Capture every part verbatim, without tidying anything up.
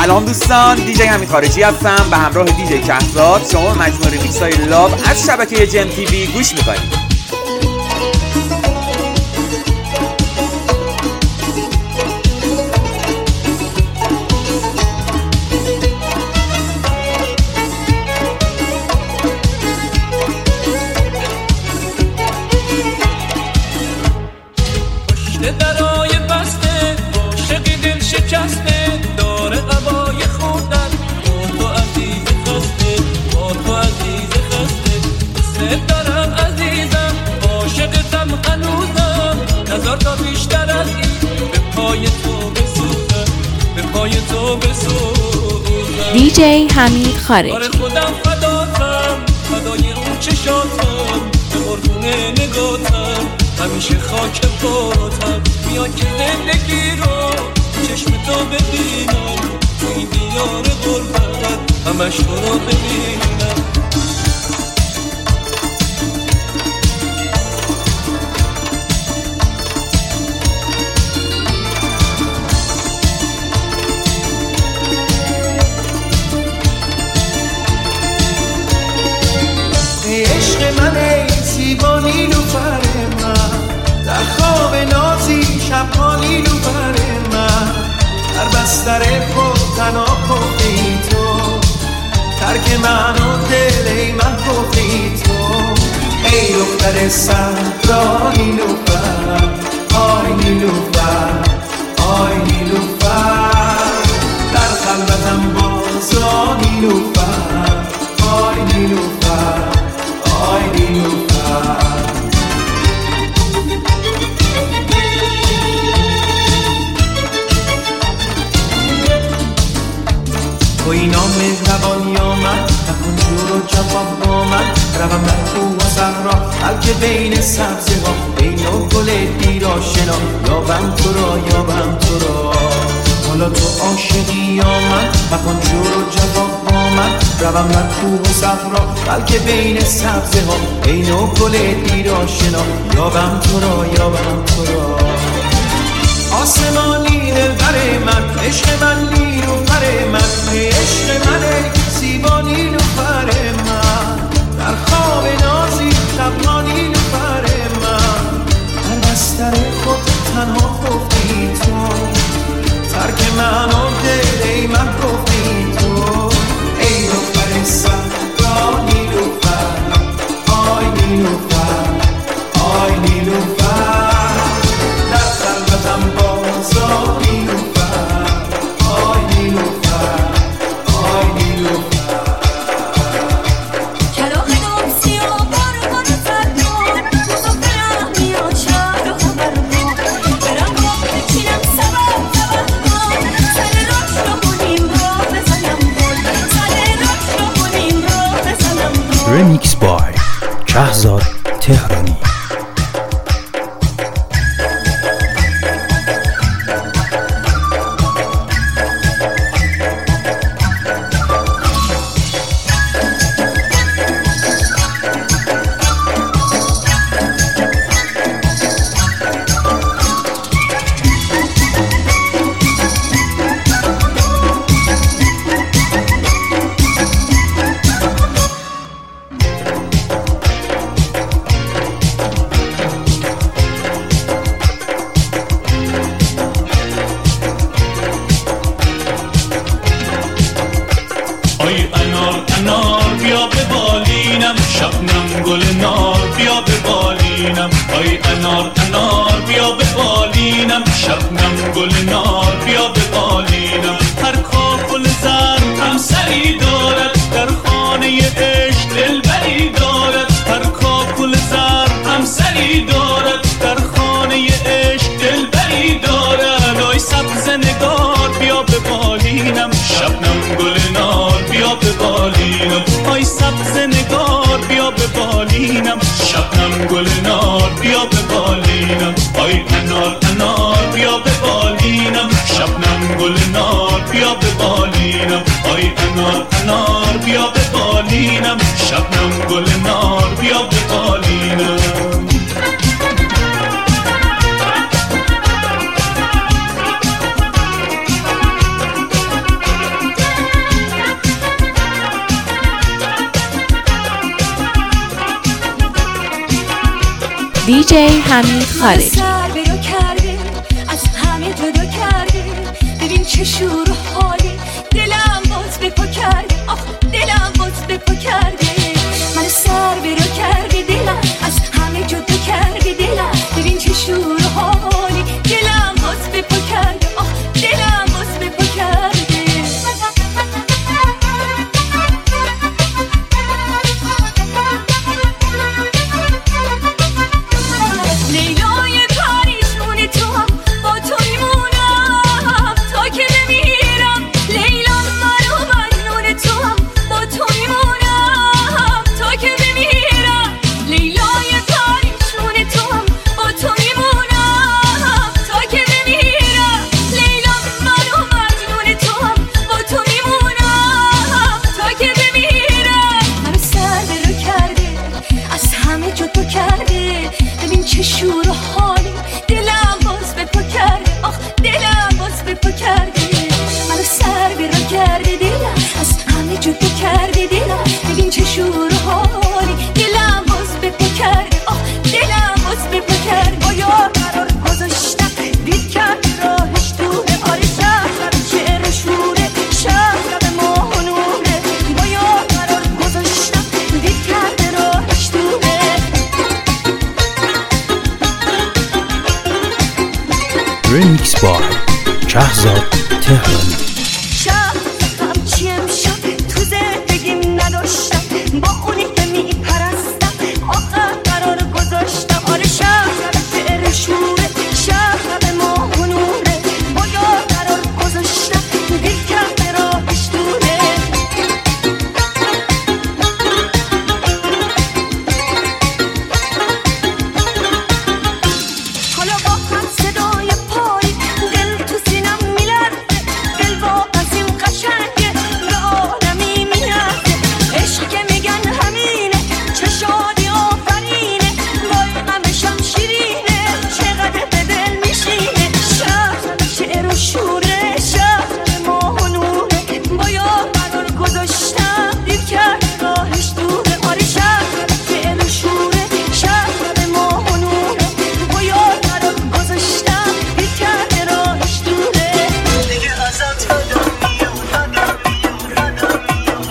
سلام دوستان، دیجی حمید خارجی هستم به همراه دیجی کهزاد. شما مجموعه ریمیکس های لاو از شبکه جم تیوی گوش میکنید. دیجی حمید خارجی. آره خودم فداتم، فدای اون چشاتم، به قربونه نگاتم، همیشه خاک پاتم. میان که زندگی رو چشم تو ببینم، تو این دیار غربت همش تو رو ببینم. عشق من ای زیبا نیلوفر من، در خواب نازی شبها نیلوفر من، در بستر خود تنها کفی تو، ترک من و دل ای محبوبی تو. ای دختر صحرا نیلوفر، آی نیلوفر، آی نیلوفر، در خلوتم بازا نیلوفر، آی نیلوفر، آی نیلوفر. تو اینا مهربانی آمد، نکن جور و جفا با من، روم در کوه و صحرا بلکه بین سبزه ها، بین و گل دیر آشنا، یابم تو را یابم تو را. حالا تو عاشقی آمد، نکن جور و جفا با من، روم در کوه و صحرا بلکه بین سبزه ها، بین و گل دیر آشنا، یابم تو را یابم تو را. آسمانی دلبر من، عشق من نیلوفر من، عشق من ای زیبا نیلوفر من، در خواب نازی شبها نیلوفر من، در بستر خود تنها خفتی تو، ترک من و دل ای محبوبی تو. ای دختر صحرا نیلوفر، آی نیلوفر، آی نیلوفر، در خلوتم بازا نیلوفر، آی نیلوفر، آی نیلوفر. کلاغ دام سیاه بارمان فرمان، تو برم میاد شهر و خبر ما، برم با بچینم سبب سبب ما، سر راش رو کنیم را بزنم گل، سر راش رو کنیم را بزنم گل. ریمیکس بای کهزاد تهرانی. شبنم گل نار بیا به بالینم، آی انار انار بیا به بالینم، شبنم گل نار بیا به بالینم، آی انار انار بیا به بالینم، شبنم گل نار بیا به بالینم. دیجی حمید خارجی. سر برو کرده از همه جدا کرده، ببین چه شور و حالی، دلم باز به پا کرده، آخ دلم باز به پا کرده. من سر برو کرده دلم از همه جدا کرده، دلم ببین چه شور و حالی، دلم باز به پا کرده، آخ دلم باز به پا کرده. ریمیکس بای کهزاد تهرانی. شب همچی امشب تو زندگیم نداشتم، با اونی که میپرستم آخر قرار گذاشتم. آره شب شعر شوره، شب ماه و نوره، با یار قرار گذاشتم، دل کرده راهش دوره. حالا با هم صدای پای دل تو سینم میلرزه، دل واقعا این قشنگه به آدمی میرزه. عشق که میگن همینه، چه شادی آفرینه، وای غمشم شیرینه، چقدر به دل میشینه. شهر شعر و شوره، شهر ماه و نوره، با یار قرار گذاشتم، دیر کرد راهش دوره. آره شهر شعر و شوره، شهر ماه و نوره، با یار قرار گذاشتم، دیر کرد راهش دوره. دیگه ازت بدم میاد، بدم میاد، بدم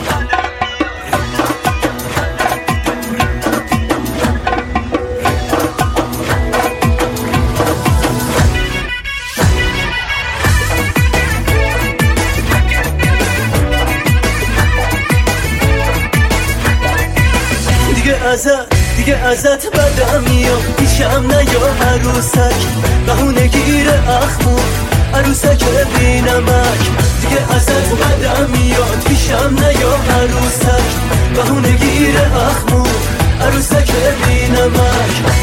دیگه ازت دیگه ازت بدم میاد، پیشم نیا عروسک، بهونه گیر اخمو عروسک بینمک. دیگه ازت بدم میاد، پیشم نیا عروسک، بهونه گیر اخمو عروسک بینمک.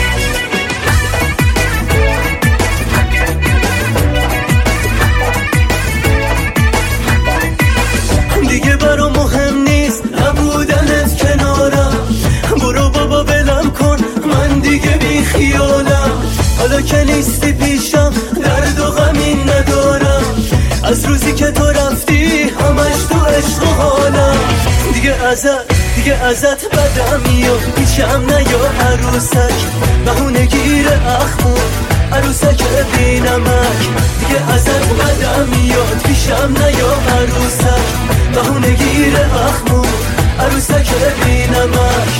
دیگه برام مهم نیست نبودنت کنارم، برو بابا بلم کن من دیگه بی خیالم. حالا که نیستی پیشم درد و غمی ندارم، از روزی که تو رفتی همش تو عشق و حالم. دیگه ازت دیگه ازت بدم میاد، پیشم نیا عروسک، بهونه گیر اخمو عروسک بینمک. دیگه ازت بدم میاد، پیشم نیا عروسک، بهونه گیر اخمو عروسک بینمک.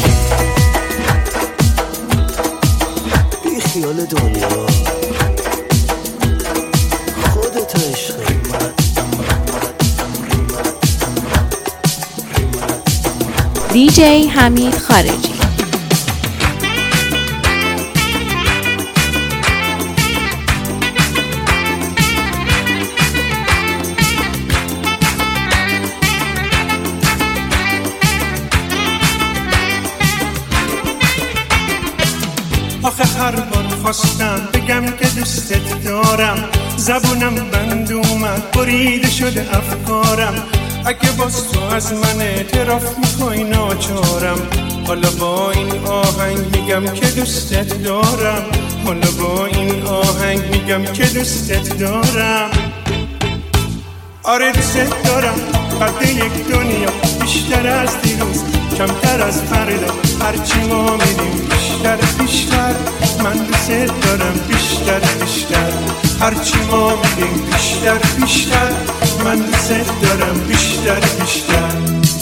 بی خیال دنیا خودت عشقی. دیجی حمید خارجی. آخه هر بار خواستم بگم که دوستت دارم، زبونم بند اومد بریده شده افکارم. اگه باز تو از من اعتراف میخوای ناچارم، حالا با این آهنگ میگم که دوستت دارم، حالا با این آهنگ میگم که دوستت دارم. آره دوستت دارم، قد یک دنیا بیشتر از دیروز کمتر از فردا، هرچی ما میریم بیشتر بیشتر، من دوست دارم بیشتر بیشتر، هرچی ما میریم بیشتر بیشتر، من دوست دارم بیشتر بیشتر.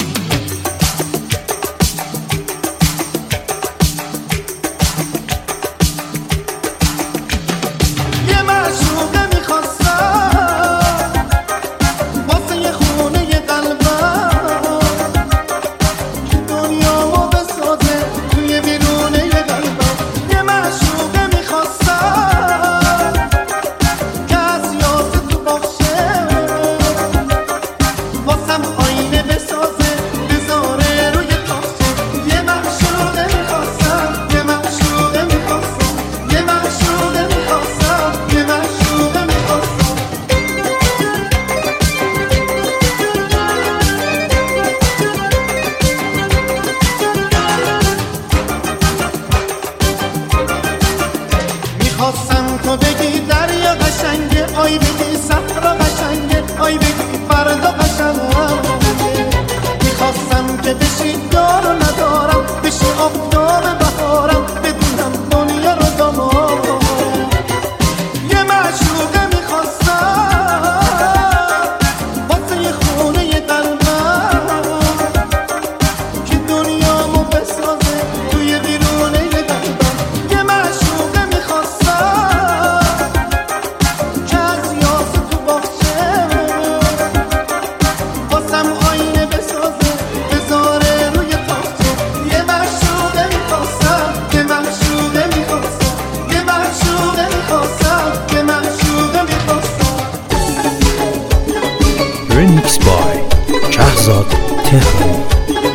Remix by Shahzad Tehrani.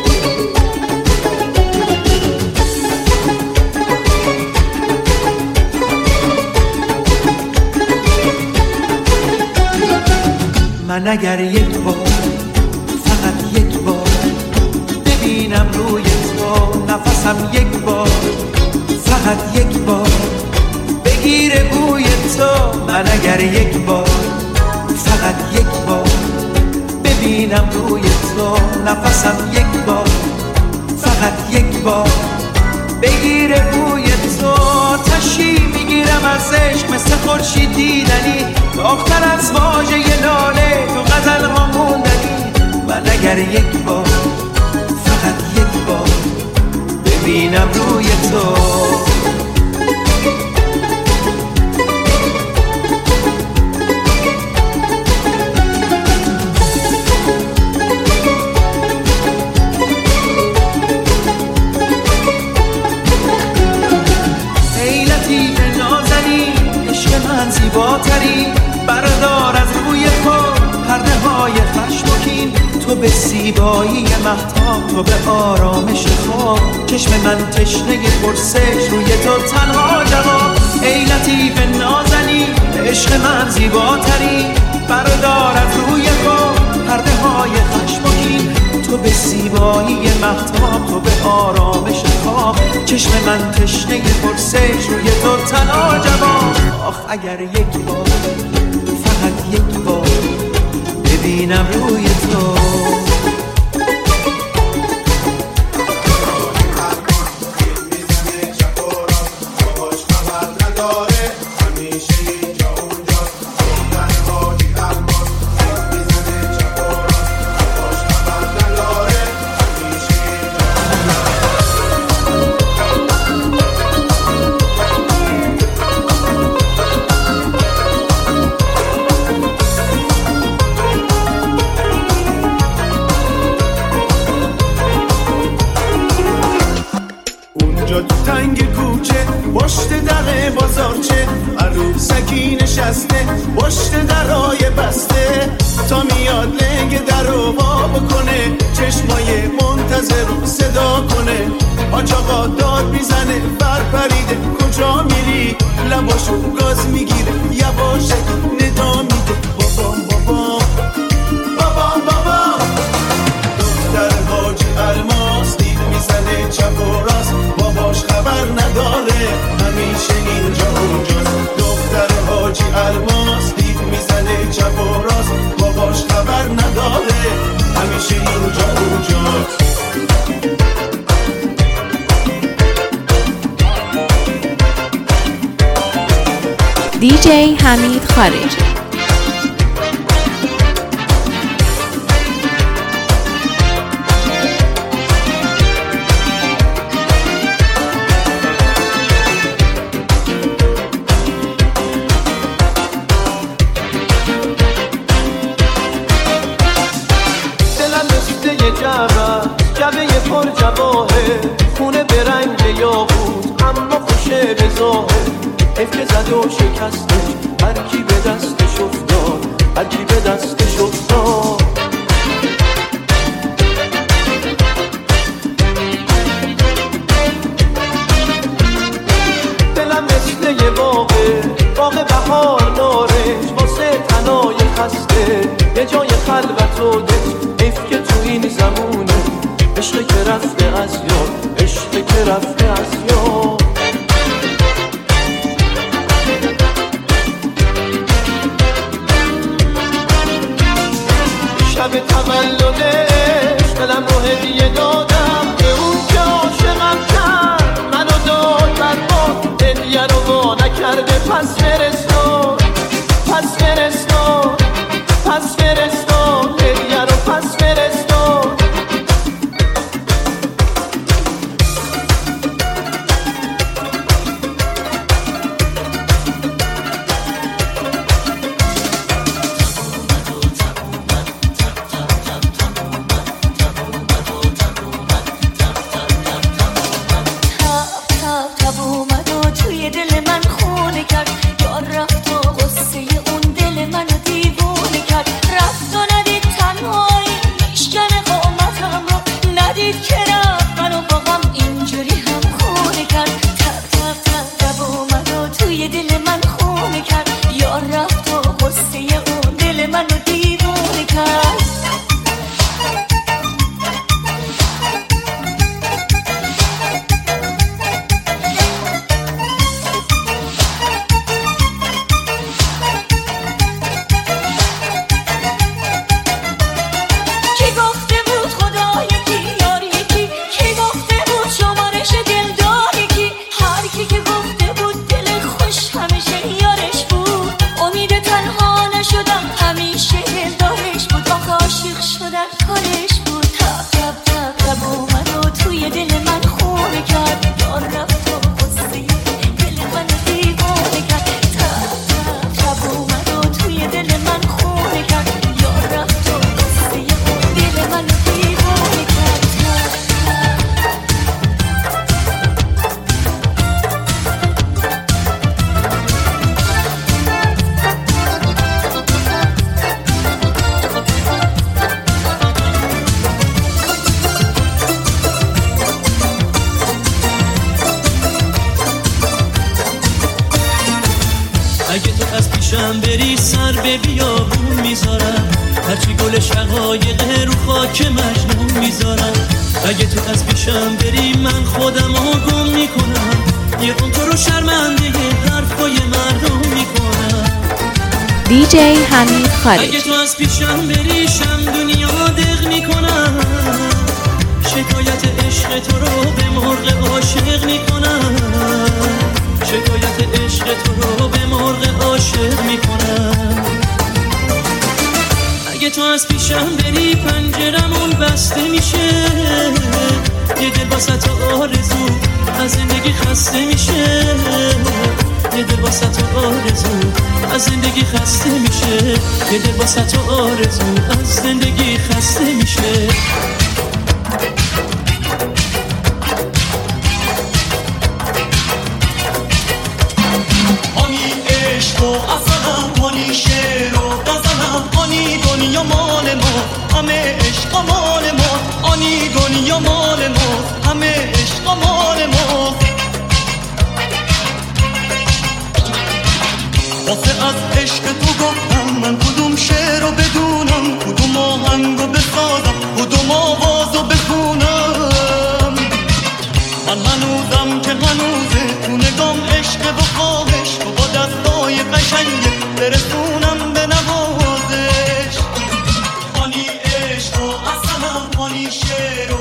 من اگر یک بار فقط یک بار ببینم روی تو نفسم، یک بار فقط یک بار بگیره بوی تو، من اگر یک بار فقط یک بار ببینم روی تو نفسم، یک بار فقط یک بار بگیره بوی تو، تشی میگیرم از عشق مثل خورشید دیدنی، آختر از واژه لاله تو غزل ها موندنی، من اگر یک بار فقط یک بار ببینم روی تو. زیباتری بردار از روی تو پرده های خشمگین، تو به زیبایی مهتاب، تو به آرامش خواب، چشم من تشنه پرسش روی تو تنها جواب. ای لطیف نازنین عشق من زیباتری بردار از روی تو پرده های خشمگین، تو به زیبایی مهتاب، تو به آرامش خواب، چشم من تشنه پرسش روی تو تنها جواب. آخ اگر یک بار فقط یک بار ببینم روی تو. تنگ کوچه پشت در بازارچه عروسکی نشسته پشت درای بسته، تا میاد لنگ در رو وا بکنه، چشمای منتظر رو صدا کنه، آچاقا داد میزنه بر پریده کجا میری، لباشو گاز میگیره یواشکی ندا میده بابام بابام بابام بابام. دختر حاجی الماس دید میزنه چپ و راست، باباش خبر نداره همیشه اینجا اونجاست. دختر حاجی الماس دید میزنه چپ و راست، باباش خبر نداره همیشه اینجا اونجاست. برات. دیجی حمید خارجی. جبه پر جواهه خونه به رنگ یاقوت اما خوشه به ظاهر حیف که زد و شکسته هر کی به دستش افتاد هر کی به دستش افتاد دلم مثل یه باغه باغ بهار نارنج واسه تنای خسته یه جای خلوت و دل حیف که تو این زمونه عشق که رفته از یاد عشق که رفته از یاد شب تولدش دلم رو هدیه دادم به اون که عاشقم کرد منو داد برباد هدیه رو وا نکرده پس فرستاد پس فرستاد پس فرستاد هدیه رو پس فرستاد اگه تو از پیشم بری سر به بیابون میذارم هرچی گل شقایق رو خاک مجنون میذارم اگه تو از پیشم بری من خودم رو گم میکنم یه اون تو رو شرمنده حرفای مردم میکنم دیجی حمید خارجی. اگه تو از پیشم بری شم دنیا دق میکنم شکایت عشق تو رو به مرغ عاشق میکنم شکایت عشق تو رو به مرغ عاشق میکنم اگه تو از پیشم بری پنجرمون بسته میشه یه دل واسه تو آرزو از زندگی خسته میشه یه دل واسه تو آرزو از زندگی خسته میشه یه دل واسه تو آرزو از زندگی خسته میشه آنی عشق و اصلم آنی شعر و غزلم آنی دنیا مال ما همه عشق مال ما آنی دنیا مال ما همه عشق مال ما واسه از عشق تو گفتم من کدوم شعر رو بدونم کدوم آهنگ رو بسازم کدوم آواز رو بخونم من هنوزم که هنوزه تو نگام عشق و خواهش تو با دستای قشنگه برسونم به نوازش آنی عشق و اصلم آنی همیشه